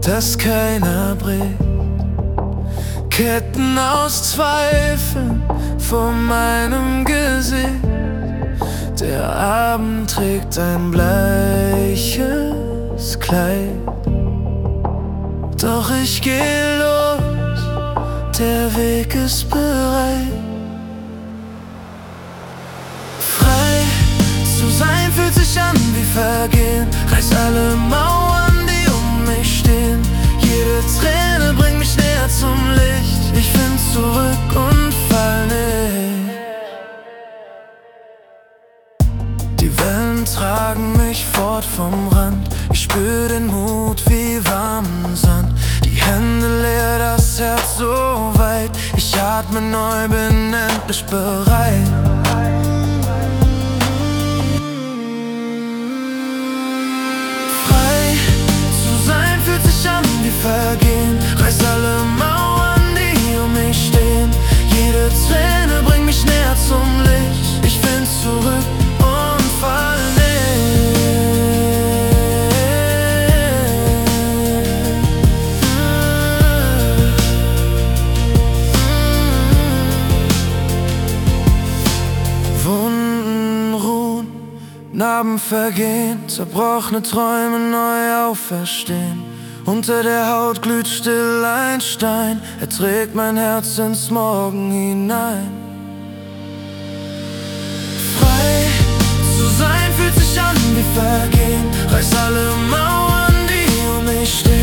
das keiner bricht. Ketten aus Zweifeln vor meinem Gesicht. Der Abend trägt ein bleiches Kleid. Doch ich geh los, der Weg ist bereit. Frei zu sein fühlt sich an wie Vergehen. Reiß alle Mauern, die um mich stehen. Jede Träne bringt mich näher zum Licht. Ich find zurück und fall nicht. Die Wellen tragen mich fort vom Rand. Ich spür den Mut wie warmen Sand. Die Hände leer, das Herz so weit. Ich atme neu, bin endlich bereit. Frei zu sein fühlt sich an wie Vergehen. Reiß alle Mauern, die um mich stehen. Jede Träne bringt mich näher zum Licht. Ich find zurück und fall nicht. Wunden ruhen, Narben vergehen, zerbrochene Träume neu auferstehen. Unter der Haut glüht still ein Stein, er trägt mein Herz ins Morgen hinein. Frei zu sein fühlt sich an wie Vergehen. Reiß alle Mauern, die um mich stehen.